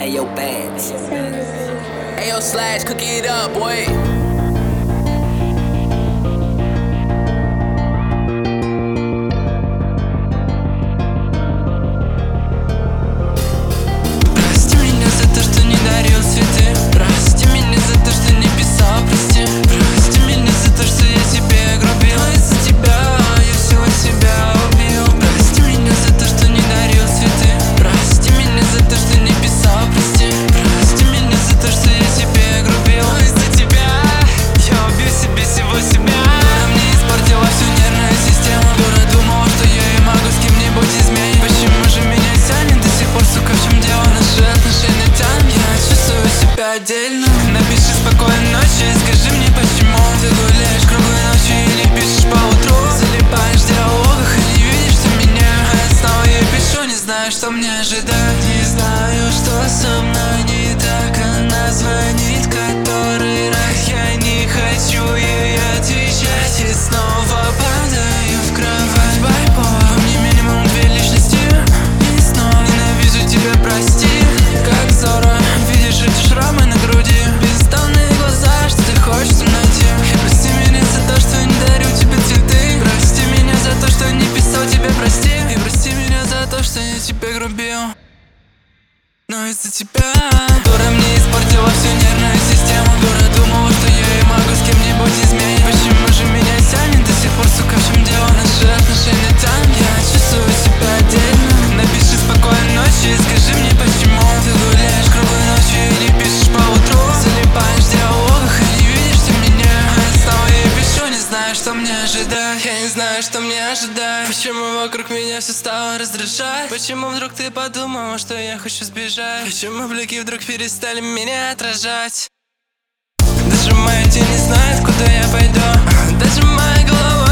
Ayo Bands. Ayo Slash, cook it up, boy. Прости меня за то, что не дарил цветы. Прости меня за то, что не писал, прости. Прости меня за то, что я тебе грубил. Из-за тебя я всего себя убил. Прости меня за то, что не дарил цветы. Прости меня за то, что не писал, прости. Прости меня за то, что я тебе грубил. Из-за тебя я убил себе всего себя. Дура мне испортила всю нервную систему. Дура думала, что я и могу с кем-нибудь изменить. Почему же меня тянет до сих пор, сука, в чем дело? Наши отношения тянут, я чувствую себя отдельно. Напиши спокойной ночи и скажи мне, почему ты гуляешь круглой ночью или пишешь по утру. Залипаешь в диалогах и не видишь ты меня. А я снова ей пишу, не знаю, что мне ожидать. Не знаю, что со мной не так. Она звонит который раз. Я не хочу ей отвечать и снова падаю в кровать. Байпол, мне минимум 2 личности. И снова ненавижу тебя, прости. Как Зора, видишь эти шрамы на груди. Бездонные глаза, что ты хочешь найти. И прости меня за то, что не дарю тебе цветы. Прости меня за то, что не писал тебе, прости. И прости меня за то, что я тебе грубил. Но из-за тебя дура мне испортила всю нервную систему. Дура думала, что я и могу с кем-нибудь изменить. Почему же меня тянет до сих пор, сука, в чем дело? Наши отношения там, я чувствую себя отдельно. Напиши спокойной ночи и скажи мне, почему ты гуляешь круглой ночью или пишешь по утру. Залипаешь в диалогах и не видишь ты меня. А я снова ей пишу, не знаю, что мне ожидать. Я не знаю, что мне ожидать. Почему вокруг меня все стало раздражать? Почему вдруг ты подумала, что я хочу сбежать? Почему блики вдруг перестали меня отражать? Даже моя тень не знает, куда я пойду. Даже моя голова